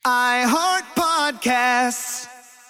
I Heart Podcasts.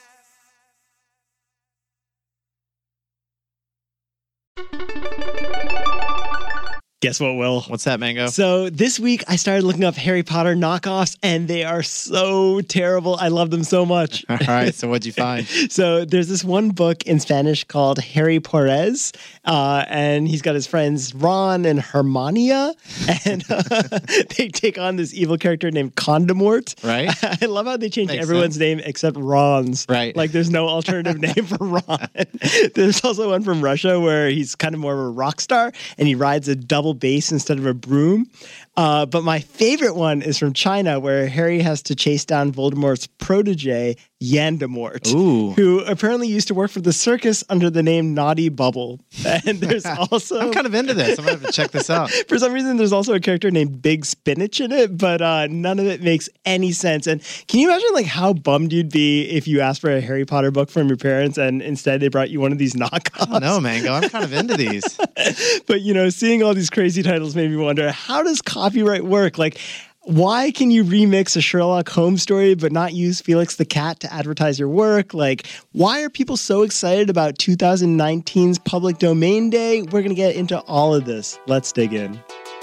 Guess what, Will? What's that, Mango? So this week I started looking up Harry Potter knockoffs, and they are so terrible. I love them so much. All right, so what'd you find? So there's this one book in Spanish called Harry Porres, and he's got his friends Ron and Hermania, and they take on this evil character named Condemort. Right. I love how they changed Makes everyone's sense. name except Ron's. Right. Like there's no alternative name for Ron. There's also one from Russia where he's kind of more of a rock star, and he rides a double bass instead of a broom. But my favorite one is from China, where Harry has to chase down Voldemort's protege, Yandamort, who apparently used to work for the circus under the name Naughty Bubble. And there's also... I'm kind of into this. I'm going to have to check this out. For some reason, there's also a character named Big Spinach in it, but none of it makes any sense. And can you imagine like how bummed you'd be if you asked for a Harry Potter book from your parents and instead they brought you one of these knockoffs? No, Mango. I'm kind of into these. But, you know, seeing all these crazy titles made me wonder, how does copyright work? Like, why can you remix a Sherlock Holmes story but not use Felix the Cat to advertise your work? Like, why are people so excited about 2019's Public Domain Day? We're going to get into all of this. Let's dig in.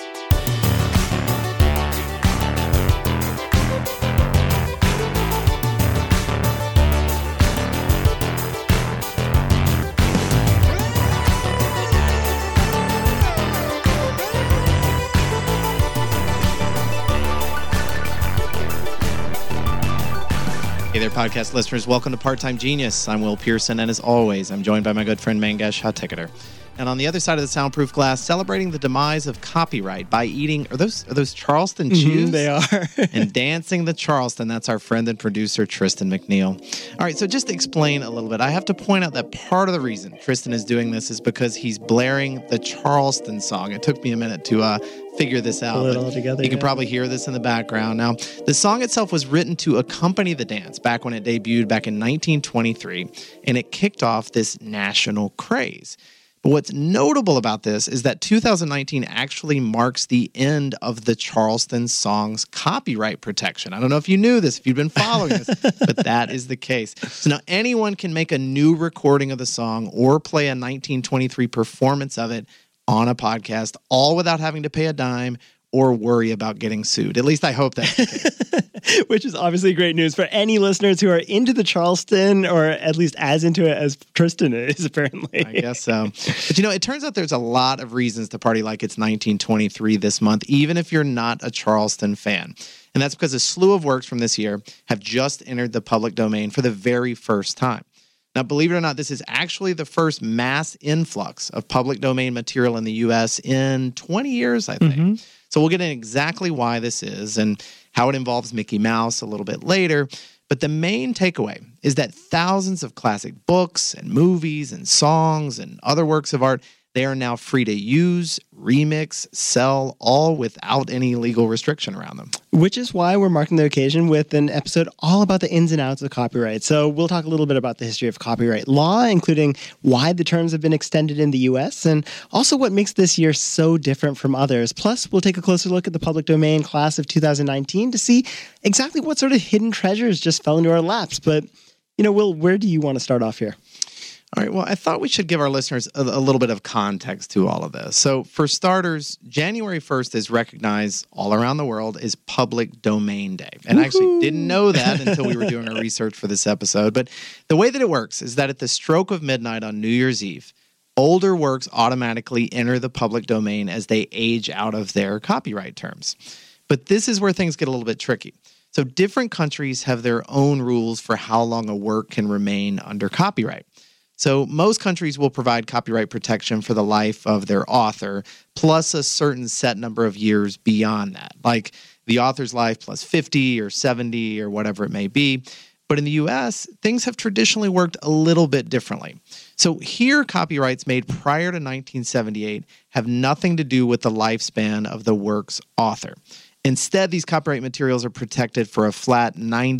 Hey there, podcast listeners. Welcome to Part-Time Genius. I'm Will Pearson, and as always, I'm joined by my good friend Mangesh Hattikudur. And on the other side of the soundproof glass, celebrating the demise of copyright by eating, are those Charleston chews? They are. And dancing the Charleston. That's our friend and producer, Tristan McNeil. All right, so just to explain a little bit, I have to point out that part of the reason Tristan is doing this is because he's blaring the Charleston song. It took me a minute to figure this out. Pull it all together, you can probably hear this in the background. Now, the song itself was written to accompany the dance back when it debuted back in 1923, and it kicked off this national craze. But what's notable about this is that 2019 actually marks the end of the Charleston song's copyright protection. I don't know if you knew this, if you've been following this, but that is the case. So now anyone can make a new recording of the song or play a 1923 performance of it on a podcast, all without having to pay a dime or worry about getting sued. At least I hope that's the case. Which is obviously great news for any listeners who are into the Charleston, or at least as into it as Tristan is, apparently. I guess so. But, you know, it turns out there's a lot of reasons to party like it's 1923 this month, even if you're not a Charleston fan. And that's because a slew of works from this year have just entered the public domain for the very first time. Now, believe it or not, this is actually the first mass influx of public domain material in the U.S. in 20 years, I think. Mm-hmm. So we'll get into exactly why this is and how it involves Mickey Mouse a little bit later. But the main takeaway is that thousands of classic books and movies and songs and other works of art, they are now free to use, remix, sell, all without any legal restriction around them. Which is why we're marking the occasion with an episode all about the ins and outs of copyright. So we'll talk a little bit about the history of copyright law, including why the terms have been extended in the U.S., and also what makes this year so different from others. Plus, we'll take a closer look at the public domain class of 2019 to see exactly what sort of hidden treasures just fell into our laps. But, you know, Will, where do you want to start off here? All right, well, I thought we should give our listeners a little bit of context to all of this. So for starters, January 1st is recognized all around the world as Public Domain Day. And I actually didn't know that until we were doing our research for this episode. But the way that it works is that at the stroke of midnight on New Year's Eve, older works automatically enter the public domain as they age out of their copyright terms. But this is where things get a little bit tricky. So different countries have their own rules for how long a work can remain under copyright. So most countries will provide copyright protection for the life of their author, plus a certain set number of years beyond that, like the author's life plus 50 or 70 or whatever it may be. But in the U.S., things have traditionally worked a little bit differently. So here, copyrights made prior to 1978 have nothing to do with the lifespan of the work's author. Instead, these copyright materials are protected for a flat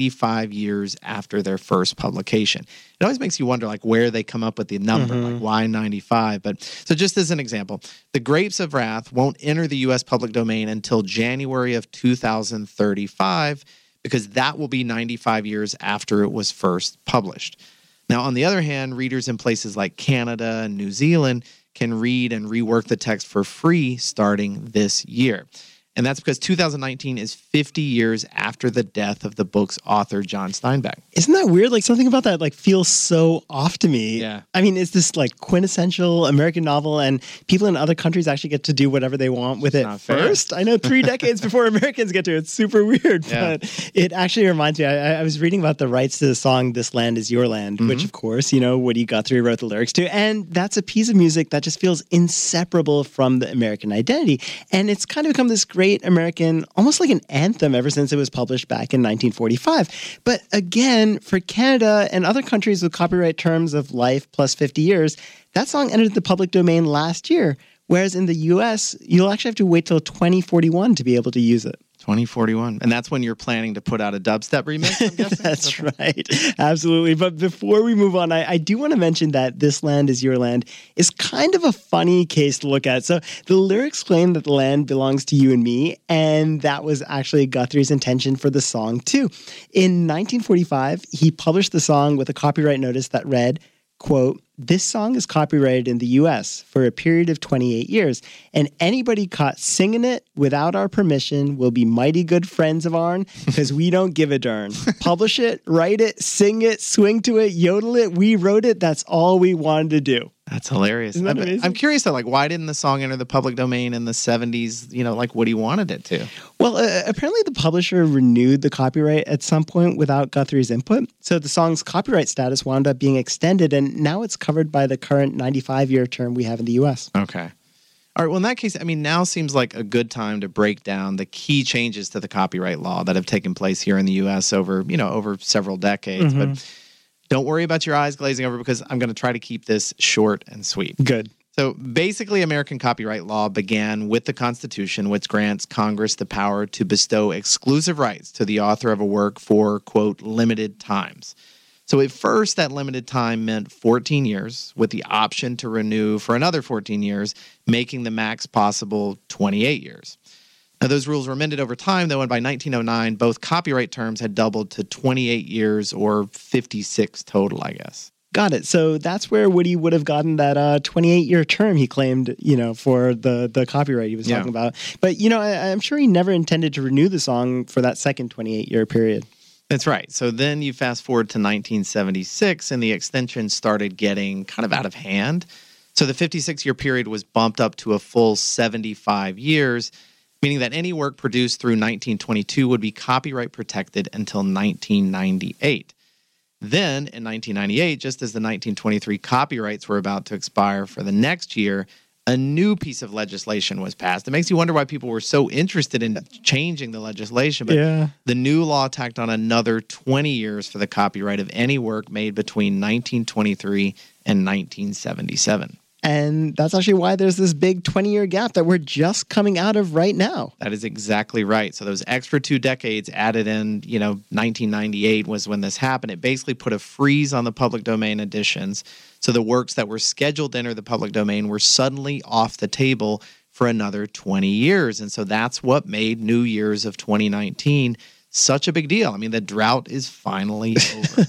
95 years after their first publication. It always makes you wonder, like, where they come up with the number, like, why 95? But so just as an example, The Grapes of Wrath won't enter the U.S. public domain until January of 2035 because that will be 95 years after it was first published. Now, on the other hand, readers in places like Canada and New Zealand can read and rework the text for free starting this year. And that's because 2019 is 50 years after the death of the book's author, John Steinbeck. Isn't that weird? Like something about that like feels so off to me. Yeah. I mean, it's this like quintessential American novel and people in other countries actually get to do whatever they want with it first. I know 3 decades before Americans get to it. It's super weird, but it actually reminds me, I was reading about the rights to the song, This Land Is Your Land, which of course, Woody Guthrie wrote the lyrics to. And that's a piece of music that just feels inseparable from the American identity. And it's kind of become this great American, almost like an anthem ever since it was published back in 1945. But again, for Canada and other countries with copyright terms of life plus 50 years, that song entered the public domain last year. Whereas in the US, you'll actually have to wait till 2041 to be able to use it. 2041. And that's when you're planning to put out a dubstep remix, I'm guessing? That's right. Absolutely. But before we move on, I do want to mention that This Land Is Your Land is kind of a funny case to look at. So the lyrics claim that the land belongs to you and me, and that was actually Guthrie's intention for the song too. In 1945, he published the song with a copyright notice that read, quote, "This song is copyrighted in the U.S. for a period of 28 years, and anybody caught singing it without our permission will be mighty good friends of ourn because we don't give a darn. Publish it, write it, sing it, swing to it, yodel it. We wrote it. That's all we wanted to do." That's hilarious. Isn't that amazing? I'm curious though, like why didn't the song enter the public domain in the 70s, like Woody wanted it to? Well, apparently the publisher renewed the copyright at some point without Guthrie's input. So the song's copyright status wound up being extended, and now it's covered by the current 95-year term we have in the U.S. Okay. All right. Well, in that case, now seems like a good time to break down the key changes to the copyright law that have taken place here in the U.S. over several decades. But don't worry about your eyes glazing over because I'm going to try to keep this short and sweet. Good. So basically, American copyright law began with the Constitution, which grants Congress the power to bestow exclusive rights to the author of a work for, quote, limited times. So at first, that limited time meant 14 years with the option to renew for another 14 years, making the max possible 28 years. Now, those rules were amended over time, though, and by 1909, both copyright terms had doubled to 28 years or 56 total, I guess. Got it. So that's where Woody would have gotten that 28-year term he claimed, for the copyright he was talking about. But, I'm sure he never intended to renew the song for that second 28-year period. That's right. So then you fast forward to 1976, and the extension started getting kind of out of hand. So the 56-year period was bumped up to a full 75 years, meaning that any work produced through 1922 would be copyright protected until 1998. Then, in 1998, just as the 1923 copyrights were about to expire for the next year, a new piece of legislation was passed. It makes you wonder why people were so interested in changing the legislation. But the new law tacked on another 20 years for the copyright of any work made between 1923 and 1977. And that's actually why there's this big 20-year gap that we're just coming out of right now. That is exactly right. So those extra 2 decades added in, 1998 was when this happened. It basically put a freeze on the public domain editions. So the works that were scheduled to enter the public domain were suddenly off the table for another 20 years. And so that's what made New Year's of 2019 such a big deal. The drought is finally over.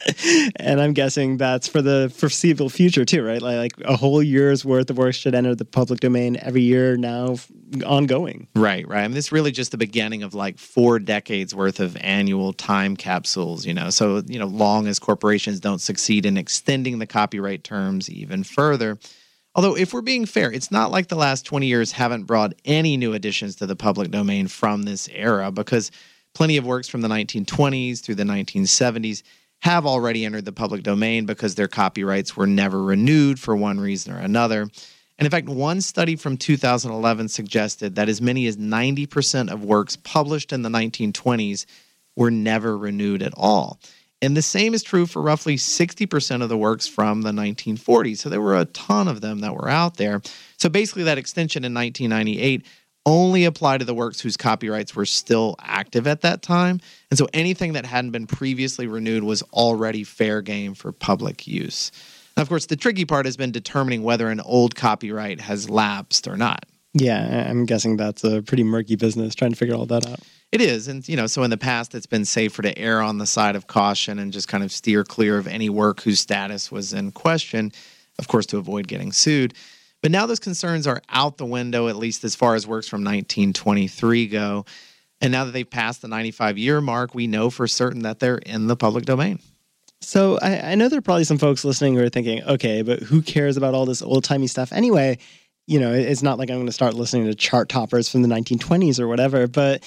And I'm guessing that's for the foreseeable future too, right? Like a whole year's worth of work should enter the public domain every year now, ongoing. Right. This is really just the beginning of 4 decades worth of annual time capsules, So, long as corporations don't succeed in extending the copyright terms even further. Although, if we're being fair, it's not like the last 20 years haven't brought any new additions to the public domain from this era, because plenty of works from the 1920s through the 1970s have already entered the public domain because their copyrights were never renewed for one reason or another. And in fact, one study from 2011 suggested that as many as 90% of works published in the 1920s were never renewed at all. And the same is true for roughly 60% of the works from the 1940s. So there were a ton of them that were out there. So basically that extension in 1998 only apply to the works whose copyrights were still active at that time. And so anything that hadn't been previously renewed was already fair game for public use. Now, of course, the tricky part has been determining whether an old copyright has lapsed or not. Yeah, I'm guessing that's a pretty murky business, trying to figure all that out. It is. And, so in the past, it's been safer to err on the side of caution and just kind of steer clear of any work whose status was in question, of course, to avoid getting sued. But now those concerns are out the window, at least as far as works from 1923 go. And now that they've passed the 95-year mark, we know for certain that they're in the public domain. So I know there are probably some folks listening who are thinking, okay, but who cares about all this old-timey stuff anyway? It's not like I'm going to start listening to chart toppers from the 1920s or whatever. But,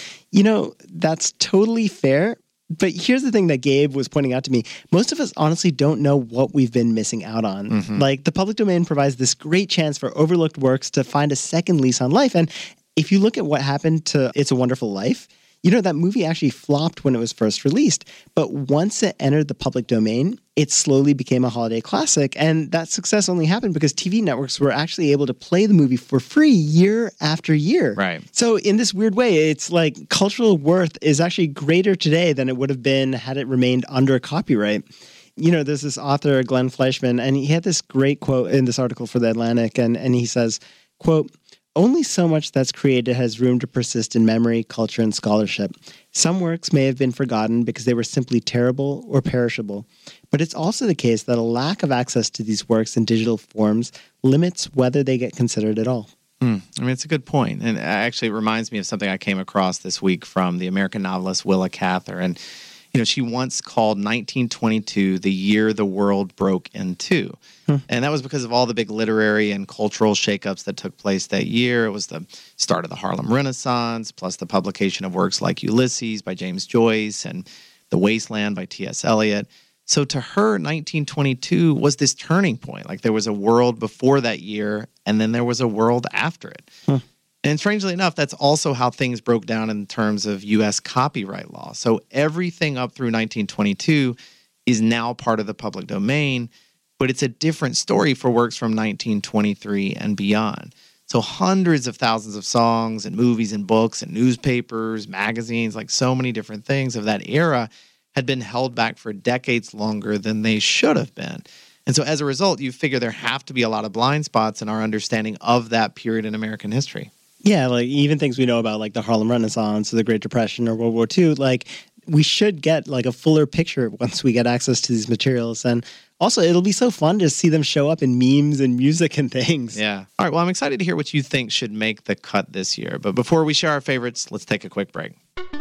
that's totally fair. But here's the thing that Gabe was pointing out to me. Most of us honestly don't know what we've been missing out on. Mm-hmm. Like, the public domain provides this great chance for overlooked works to find a second lease on life. And if you look at what happened to It's a Wonderful Life, that movie actually flopped when it was first released. But once it entered the public domain, it slowly became a holiday classic. And that success only happened because TV networks were actually able to play the movie for free year after year. Right. So in this weird way, it's like cultural worth is actually greater today than it would have been had it remained under copyright. There's this author, Glenn Fleischman, and he had this great quote in this article for The Atlantic. And he says, quote, "Only so much that's created has room to persist in memory, culture, and scholarship. Some works may have been forgotten because they were simply terrible or perishable. But it's also the case that a lack of access to these works in digital forms limits whether they get considered at all." It's a good point. And actually, it reminds me of something I came across this week from the American novelist Willa Cather. And, she once called 1922 the year the world broke in two. And that was because of all the big literary and cultural shakeups that took place that year. It was the start of the Harlem Renaissance, plus the publication of works like Ulysses by James Joyce and The Wasteland by T.S. Eliot. So to her, 1922 was this turning point. Like, there was a world before that year, and then there was a world after it. And strangely enough, that's also how things broke down in terms of U.S. copyright law. So everything up through 1922 is now part of the public domain, but it's a different story for works from 1923 and beyond. So hundreds of thousands of songs and movies and books and newspapers, magazines, like so many different things of that era had been held back for decades longer than they should have been. And so as a result, you figure there have to be a lot of blind spots in our understanding of that period in American history. Yeah, like even things we know about like the Harlem Renaissance or the Great Depression or World War II, like we should get like a fuller picture once we get access to these materials. And also, it'll be so fun to see them show up in memes and music and things. Yeah. All right, well, I'm excited to hear what you think should make the cut this year. But before we share our favorites, let's take a quick break.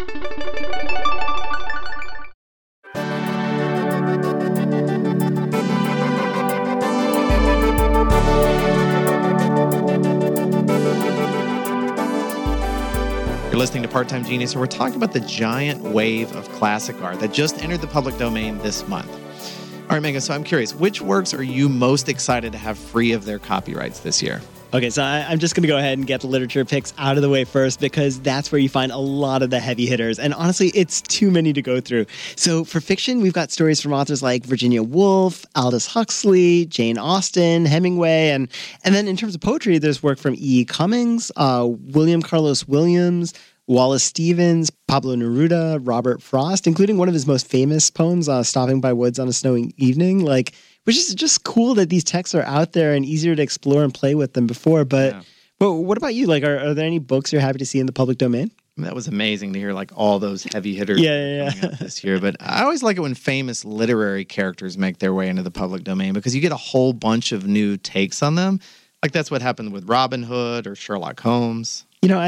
You're listening to Part-Time Genius, and we're talking about the giant wave of classic art that just entered the public domain this month. All right, Megan, so I'm curious, which works are you most excited to have free of their copyrights this year? Okay, so I'm just going to go ahead and get the literature picks out of the way first because that's where you find a lot of the heavy hitters. And honestly, it's too many to go through. So for fiction, we've got stories from authors like Virginia Woolf, Aldous Huxley, Jane Austen, Hemingway. And then in terms of poetry, there's work from E. Cummings, William Carlos Williams, Wallace Stevens, Pablo Neruda, Robert Frost, including one of his most famous poems, Stopping by Woods on a Snowy Evening, which is just cool that these texts are out there and easier to explore and play with than before. But what about you? Like, are there any books you're happy to see in the public domain? That was amazing to hear like all those heavy hitters coming up this year. But I always like it when famous literary characters make their way into the public domain because you get a whole bunch of new takes on them. Like that's what happened with Robin Hood or Sherlock Holmes.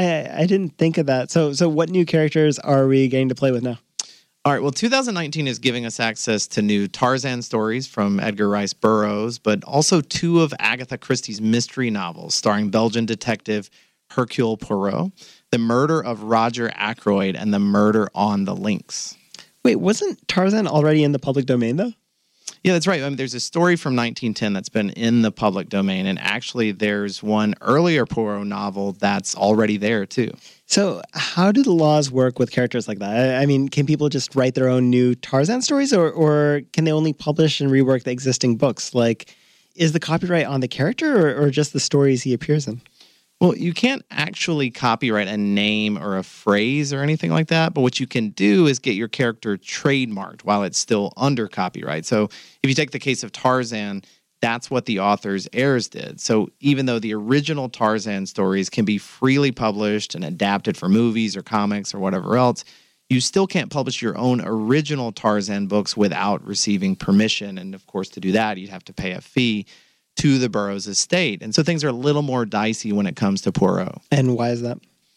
I didn't think of that. So what new characters are we getting to play with now? All right, well, 2019 is giving us access to new Tarzan stories from Edgar Rice Burroughs, but also two of Agatha Christie's mystery novels starring Belgian detective Hercule Poirot, The Murder of Roger Ackroyd, and The Murder on the Links. Wait, wasn't Tarzan already in the public domain, though? Yeah, that's right. I mean, there's a story from 1910 that's been in the public domain, and actually there's one earlier Poirot novel that's already there, too. So how do the laws work with characters like that? I mean, can people just write their own new Tarzan stories, or can they only publish and rework the existing books? Like, is the copyright on the character or just the stories he appears in? Well, you can't actually copyright a name or a phrase or anything like that, but what you can do is get your character trademarked while it's still under copyright. So if you take the case of Tarzan, that's what the author's heirs did. So even though the original Tarzan stories can be freely published and adapted for movies or comics or whatever else, you still can't publish your own original Tarzan books without receiving permission. And of course, to do that, you'd have to pay a fee to the Burroughs estate. And so things are a little more dicey when it comes to Poirot. And why is that?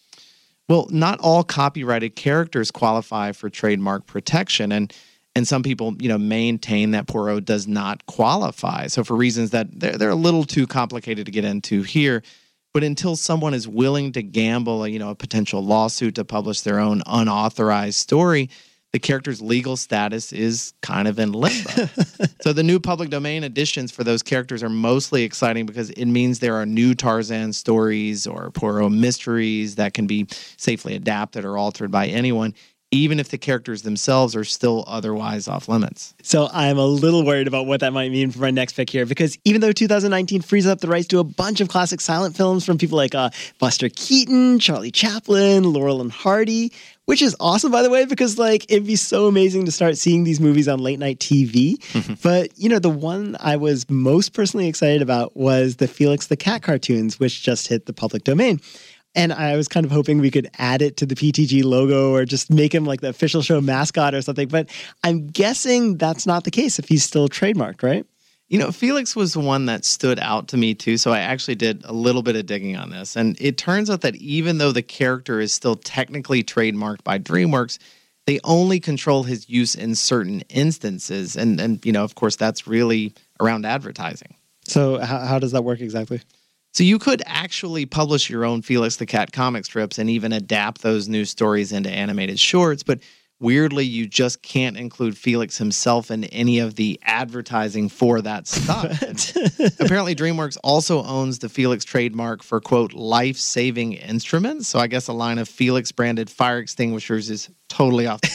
Well, not all copyrighted characters qualify for trademark protection. And some people, maintain that Poirot does not qualify. So for reasons that they're a little too complicated to get into here. But until someone is willing to gamble, a potential lawsuit to publish their own unauthorized story, the character's legal status is kind of in limbo. So the new public domain editions for those characters are mostly exciting because it means there are new Tarzan stories or Poirot mysteries that can be safely adapted or altered by anyone, even if the characters themselves are still otherwise off limits. So I'm a little worried about what that might mean for my next pick here, because even though 2019 frees up the rights to a bunch of classic silent films from people like Buster Keaton, Charlie Chaplin, Laurel and Hardy, which is awesome, by the way, because it'd be so amazing to start seeing these movies on late night TV. But, the one I was most personally excited about was the Felix the Cat cartoons, which just hit the public domain. And I was kind of hoping we could add it to the PTG logo or just make him like the official show mascot or something. But I'm guessing that's not the case if he's still trademarked, right? Felix was the one that stood out to me too. So I actually did a little bit of digging on this. And it turns out that even though the character is still technically trademarked by DreamWorks, they only control his use in certain instances. And of course, that's really around advertising. So how does that work exactly? So you could actually publish your own Felix the Cat comic strips and even adapt those new stories into animated shorts, but weirdly, you just can't include Felix himself in any of the advertising for that stuff. Apparently, DreamWorks also owns the Felix trademark for, quote, life-saving instruments. So I guess a line of Felix-branded fire extinguishers is totally off the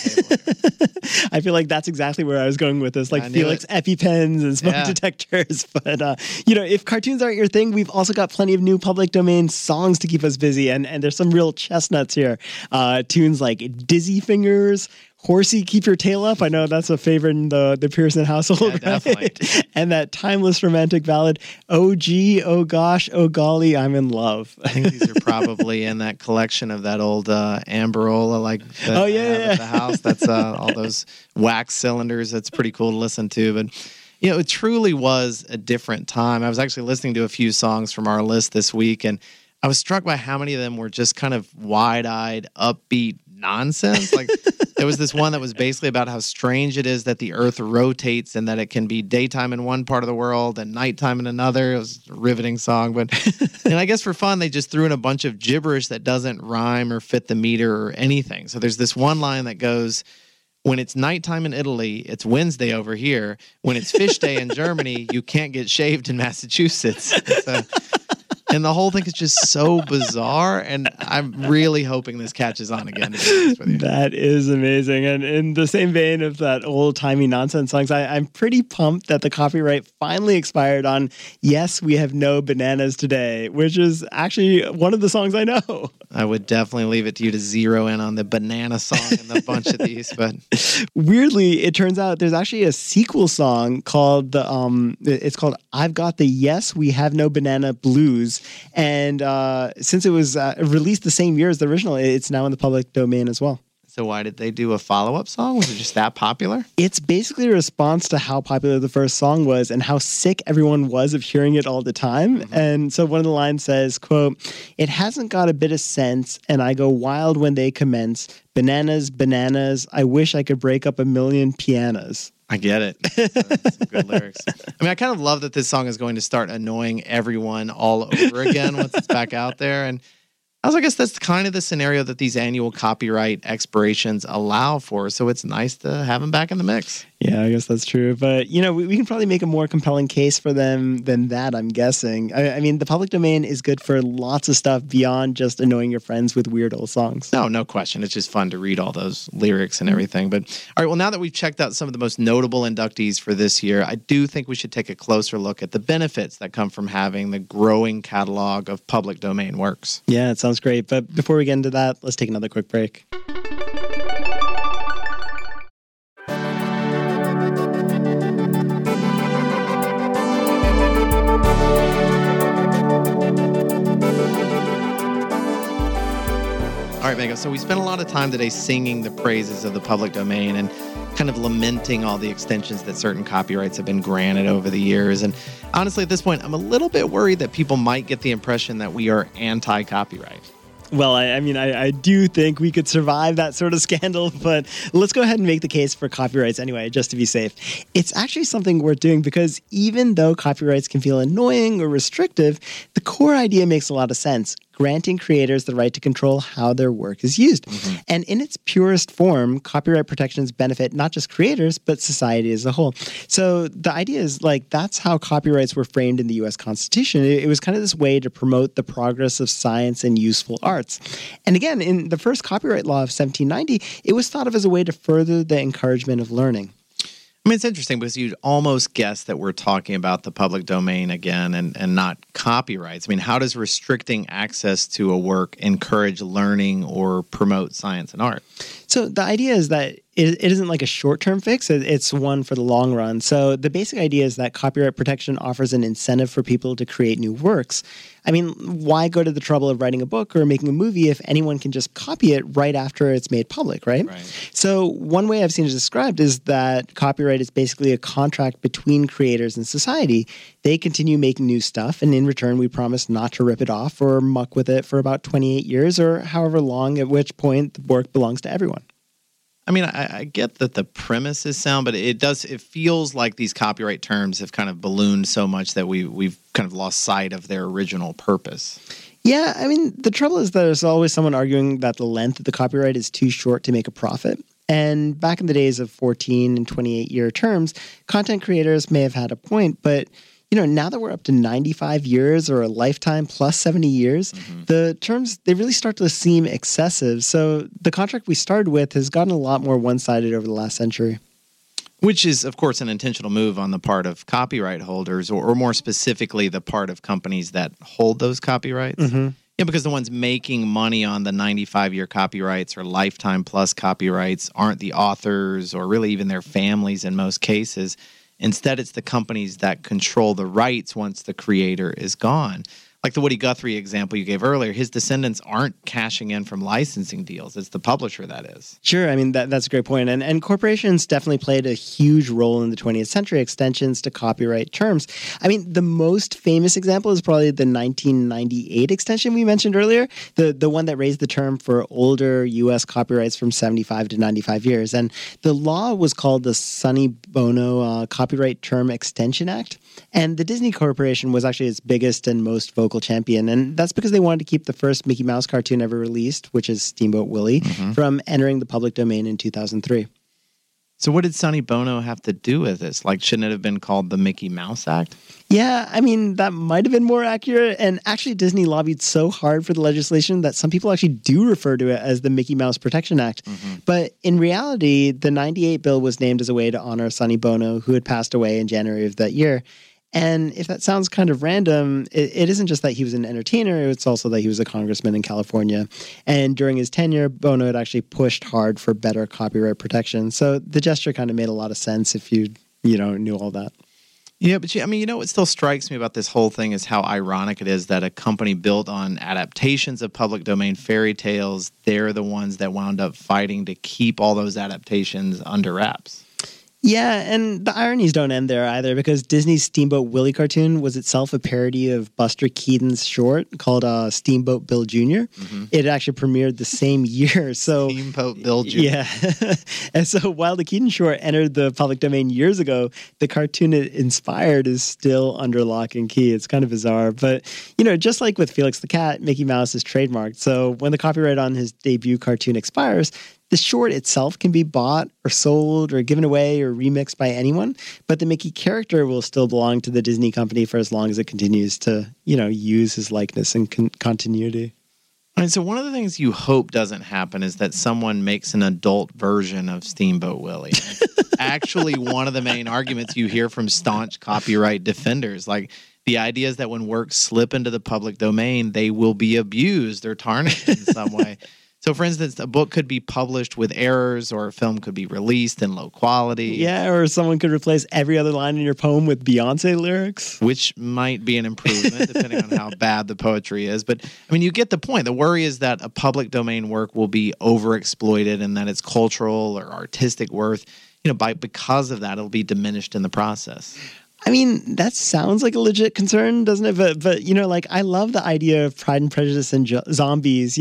table. I feel like that's exactly where I was going with this, Felix EpiPens and smoke detectors. But, if cartoons aren't your thing, we've also got plenty of new public domain songs to keep us busy. And there's some real chestnuts here. Tunes like Dizzy Fingers, Horsey, Keep Your Tail Up. I know that's a favorite in the Pearson household, right? Definitely. And that timeless romantic ballad, Oh Gee, Oh Gosh, Oh Golly, I'm in Love. I think these are probably in that collection of that old Amberola, at the house. That's all those wax cylinders. That's pretty cool to listen to. But, it truly was a different time. I was actually listening to a few songs from our list this week, and I was struck by how many of them were just kind of wide-eyed, upbeat nonsense. There was this one that was basically about how strange it is that the earth rotates and that it can be daytime in one part of the world and nighttime in another. It was a riveting song. But and I guess for fun, they just threw in a bunch of gibberish that doesn't rhyme or fit the meter or anything. So there's this one line that goes, when it's nighttime in Italy, it's Wednesday over here. When it's fish day in Germany, you can't get shaved in Massachusetts. And the whole thing is just so bizarre, and I'm really hoping this catches on again, to be honest with you. That is amazing. And in the same vein of that old-timey nonsense songs, I'm pretty pumped that the copyright finally expired on Yes, We Have No Bananas Today, which is actually one of the songs I know. I would definitely leave it to you to zero in on the banana song in the bunch of these. But weirdly, it turns out there's actually a sequel song called it's called I've Got the Yes, We Have No Banana Blues. And since it was released the same year as the original, it's now in the public domain as well. So why did they do a follow-up song? Was it just that popular? It's basically a response to how popular the first song was and how sick everyone was of hearing it all the time. Mm-hmm. And so one of the lines says, quote, "It hasn't got a bit of sense, and I go wild when they commence. Bananas, bananas, I wish I could break up a million pianos." I get it. That's some good lyrics. I mean, I kind of love that this song is going to start annoying everyone all over again once it's back out there. And I guess that's kind of the scenario that these annual copyright expirations allow for. So it's nice to have them back in the mix. Yeah, I guess that's true. But, we can probably make a more compelling case for them than that, I'm guessing. I mean, the public domain is good for lots of stuff beyond just annoying your friends with weird old songs. No question. It's just fun to read all those lyrics and everything. But, all right, well, now that we've checked out some of the most notable inductees for this year, I do think we should take a closer look at the benefits that come from having the growing catalog of public domain works. Yeah, it sounds great. But before we get into that, let's take another quick break. right, Megan. So we spent a lot of time today singing the praises of the public domain and kind of lamenting all the extensions that certain copyrights have been granted over the years. And honestly, at this point, I'm a little bit worried that people might get the impression that we are anti-copyright. Well, I do think we could survive that sort of scandal, but let's go ahead and make the case for copyrights anyway, just to be safe. It's actually something worth doing because even though copyrights can feel annoying or restrictive, the core idea makes a lot of sense. Granting creators the right to control how their work is used. Mm-hmm. And in its purest form, copyright protections benefit not just creators, but society as a whole. So the idea is that's how copyrights were framed in the U.S. Constitution. It was kind of this way to promote the progress of science and useful arts. And again, in the first copyright law of 1790, it was thought of as a way to further the encouragement of learning. I mean, it's interesting because you'd almost guess that we're talking about the public domain again and not copyrights. I mean, how does restricting access to a work encourage learning or promote science and art? So the idea is that it isn't like a short-term fix. It's one for the long run. So the basic idea is that copyright protection offers an incentive for people to create new works. I mean, why go to the trouble of writing a book or making a movie if anyone can just copy it right after it's made public, right? So one way I've seen it described is that copyright is basically a contract between creators and society. They continue making new stuff, and in return, we promise not to rip it off or muck with it for about 28 years or however long, at which point the work belongs to everyone. I mean, I get that the premise is sound, but it feels like these copyright terms have kind of ballooned so much that we've kind of lost sight of their original purpose. Yeah, I mean, the trouble is there's always someone arguing that the length of the copyright is too short to make a profit. And back in the days of 14 and 28-year terms, content creators may have had a point, but now that we're up to 95 years or a lifetime plus 70 years, the terms, they really start to seem excessive. So the contract we started with has gotten a lot more one-sided over the last century. Which is, of course, an intentional move on the part of copyright holders, or more specifically, the part of companies that hold those copyrights. Yeah, because the ones making money on the 95-year copyrights or lifetime plus copyrights aren't the authors or really even their families in most cases. Instead, it's the companies that control the rights once the creator is gone. Like the Woody Guthrie example you gave earlier, his descendants aren't cashing in from licensing deals. It's the publisher that is. Sure. I mean, that's a great point. And corporations definitely played a huge role in the 20th century, extensions to copyright terms. I mean, the most famous example is probably the 1998 extension we mentioned earlier, the one that raised the term for older U.S. copyrights from 75 to 95 years. And the law was called the Sonny Bono Copyright Term Extension Act. And the Disney Corporation was actually its biggest and most vocal champion. And that's because they wanted to keep the first Mickey Mouse cartoon ever released, which is Steamboat Willie, from entering the public domain in 2003. So what did Sonny Bono have to do with this? Like, shouldn't it have been called the Mickey Mouse Act? Yeah, I mean, that might have been more accurate. And actually, Disney lobbied so hard for the legislation that some people actually do refer to it as the Mickey Mouse Protection Act. But in reality, the 98 bill was named as a way to honor Sonny Bono, who had passed away in January of that year. And if that sounds kind of random, it isn't just that he was an entertainer, it's also that he was a congressman in California. And during his tenure, Bono had actually pushed hard for better copyright protection. So the gesture kind of made a lot of sense if you knew all that. Yeah, but what still strikes me about this whole thing is how ironic it is that a company built on adaptations of public domain fairy tales, they're the ones that wound up fighting to keep all those adaptations under wraps. Yeah, and the ironies don't end there either, because Disney's Steamboat Willie cartoon was itself a parody of Buster Keaton's short called Steamboat Bill Jr. It actually premiered the same year. So Steamboat Bill Jr. Yeah. And so while the Keaton short entered the public domain years ago, the cartoon it inspired is still under lock and key. It's kind of bizarre. But, just like with Felix the Cat, Mickey Mouse is trademarked. So when the copyright on his debut cartoon expires, the short itself can be bought or sold or given away or remixed by anyone, but the Mickey character will still belong to the Disney company for as long as it continues to, use his likeness and continuity. And so one of the things you hope doesn't happen is that someone makes an adult version of Steamboat Willie. Actually, one of the main arguments you hear from staunch copyright defenders, like the idea is that when works slip into the public domain, they will be abused or tarnished in some way. So, for instance, a book could be published with errors, or a film could be released in low quality. Yeah, or someone could replace every other line in your poem with Beyonce lyrics. Which might be an improvement depending on how bad the poetry is. But, I mean, you get the point. The worry is that a public domain work will be overexploited and that its cultural or artistic worth, because of that, it'll be diminished in the process. I mean, that sounds like a legit concern, doesn't it? But I love the idea of Pride and Prejudice and zombies.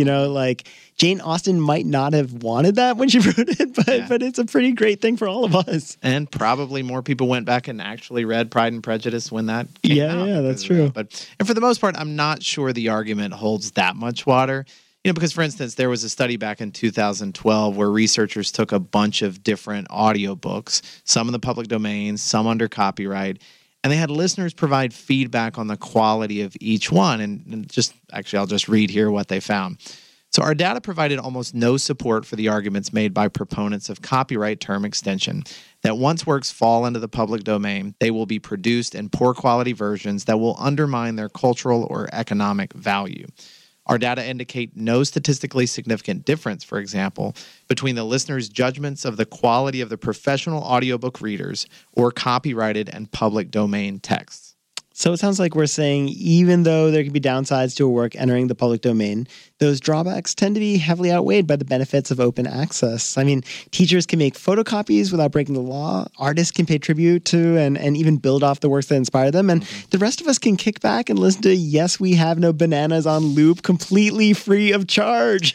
Jane Austen might not have wanted that when she wrote it, but it's a pretty great thing for all of us. And probably more people went back and actually read Pride and Prejudice when that came out. Yeah, that's true. And for the most part, I'm not sure the argument holds that much water. Because, for instance, there was a study back in 2012 where researchers took a bunch of different audiobooks, some in the public domain, some under copyright, and they had listeners provide feedback on the quality of each one. And I'll just read here what they found. So our data provided almost no support for the arguments made by proponents of copyright term extension, that once works fall into the public domain, they will be produced in poor quality versions that will undermine their cultural or economic value. Our data indicate no statistically significant difference, for example, between the listener's judgments of the quality of the professional audiobook readers or copyrighted and public domain texts. So it sounds like we're saying even though there can be downsides to a work entering the public domain, those drawbacks tend to be heavily outweighed by the benefits of open access. I mean, teachers can make photocopies without breaking the law. Artists can pay tribute to and even build off the works that inspire them. And the rest of us can kick back and listen to Yes, We Have No Bananas on loop completely free of charge.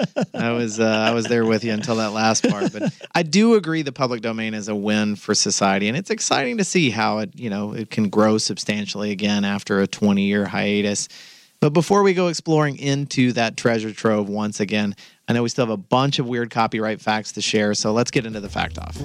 I was there with you until that last part. But I do agree the public domain is a win for society. And it's exciting to see how it can grow substantially again after a 20-year hiatus. But before we go exploring into that treasure trove once again, I know we still have a bunch of weird copyright facts to share, so let's get into the fact off.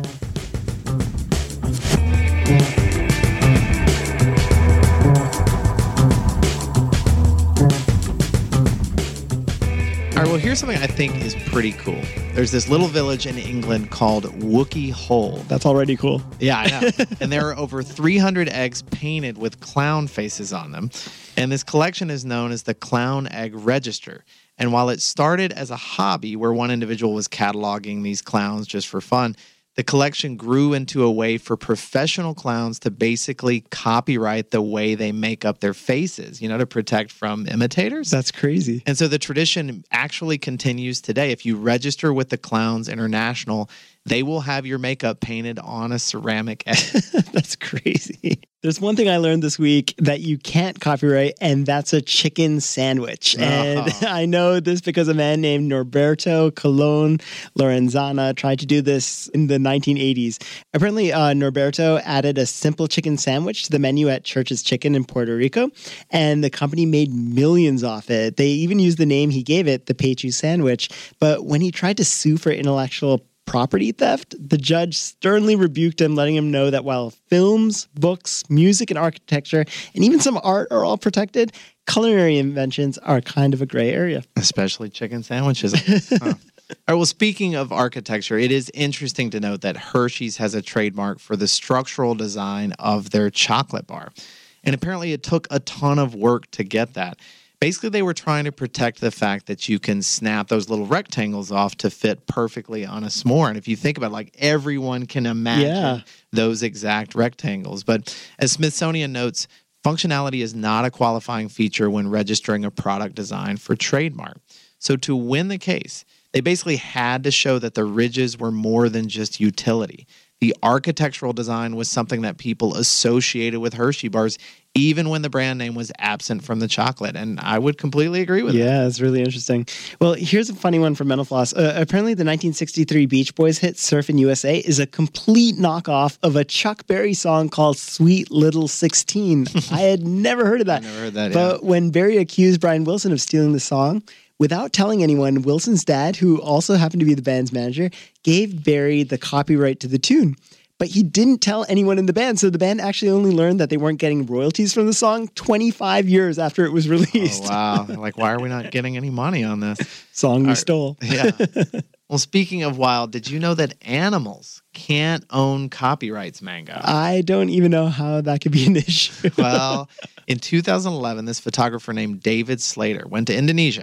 All right, well, here's something I think is pretty cool. There's this little village in England called Wookey Hole. That's already cool. Yeah, I know. And there are over 300 eggs painted with clown faces on them. And this collection is known as the Clown Egg Register. And while it started as a hobby where one individual was cataloging these clowns just for fun, the collection grew into a way for professional clowns to basically copyright the way they make up their faces, to protect from imitators. That's crazy. And so the tradition actually continues today. If you register with the Clowns International, they will have your makeup painted on a ceramic egg. That's crazy. There's one thing I learned this week that you can't copyright, and that's a chicken sandwich. And I know this because a man named Norberto Colon Lorenzana tried to do this in the 1980s. Apparently, Norberto added a simple chicken sandwich to the menu at Church's Chicken in Puerto Rico, and the company made millions off it. They even used the name he gave it, the Pechu sandwich. But when he tried to sue for intellectual property theft, the judge sternly rebuked him, letting him know that while films, books, music, and architecture, and even some art are all protected, culinary inventions are kind of a gray area. Especially chicken sandwiches. All right, well, speaking of architecture, it is interesting to note that Hershey's has a trademark for the structural design of their chocolate bar. And apparently it took a ton of work to get that. Basically, they were trying to protect the fact that you can snap those little rectangles off to fit perfectly on a s'more. And if you think about it, everyone can imagine those exact rectangles. But as Smithsonian notes, functionality is not a qualifying feature when registering a product design for trademark. So to win the case, they basically had to show that the ridges were more than just utility. The architectural design was something that people associated with Hershey bars, even when the brand name was absent from the chocolate. And I would completely agree with that. Yeah, it's really interesting. Well, here's a funny one from Mental Floss. Apparently, the 1963 Beach Boys hit Surfin' USA is a complete knockoff of a Chuck Berry song called Sweet Little 16. I had never heard of that. I never heard that, But when Berry accused Brian Wilson of stealing the song, without telling anyone, Wilson's dad, who also happened to be the band's manager, gave Berry the copyright to the tune. But he didn't tell anyone in the band, so the band actually only learned that they weren't getting royalties from the song 25 years after it was released. Oh, wow. Like, why are we not getting any money on this? Song we stole. Yeah. Well, speaking of wild, did you know that animals can't own copyrights, Mango? I don't even know how that could be an issue. Well, in 2011, this photographer named David Slater went to Indonesia,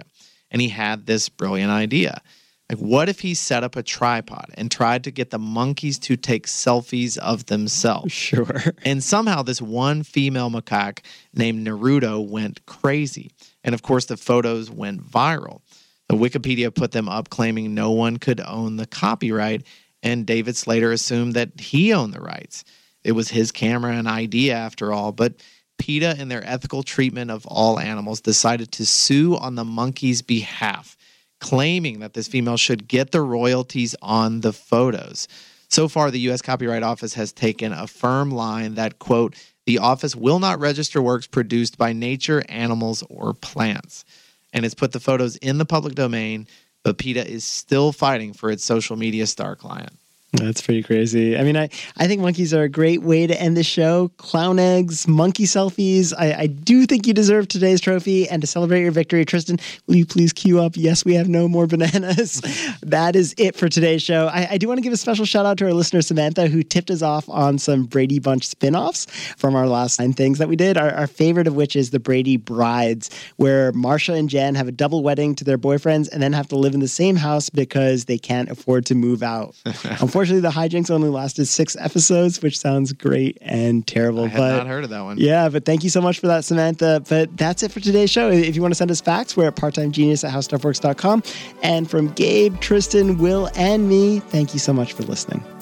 and he had this brilliant idea. Like, what if he set up a tripod and tried to get the monkeys to take selfies of themselves? Sure. And somehow this one female macaque named Naruto went crazy. And of course, the photos went viral. The Wikipedia put them up claiming no one could own the copyright, and David Slater assumed that he owned the rights. It was his camera and idea after all, but PETA, in their ethical treatment of all animals, decided to sue on the monkey's behalf, claiming that this female should get the royalties on the photos. So far, the U.S. Copyright Office has taken a firm line that, quote, the office will not register works produced by nature, animals, or plants. And it's put the photos in the public domain, but PETA is still fighting for its social media star client. That's pretty crazy. I mean, I think monkeys are a great way to end the show. Clown eggs, monkey selfies. I do think you deserve today's trophy. And to celebrate your victory, Tristan, will you please cue up Yes, We Have No More Bananas? That is it for today's show. I do want to give a special shout out to our listener, Samantha, who tipped us off on some Brady Bunch spinoffs from our last 9 things that we did. Our favorite of which is the Brady Brides, where Marsha and Jen have a double wedding to their boyfriends and then have to live in the same house because they can't afford to move out. Unfortunately, the hijinks only lasted 6 episodes, which sounds great and terrible. I had not heard of that one. Yeah, but thank you so much for that, Samantha. But that's it for today's show. If you want to send us facts, we're at parttimegenius@howstuffworks.com. And from Gabe, Tristan, Will, and me, thank you so much for listening.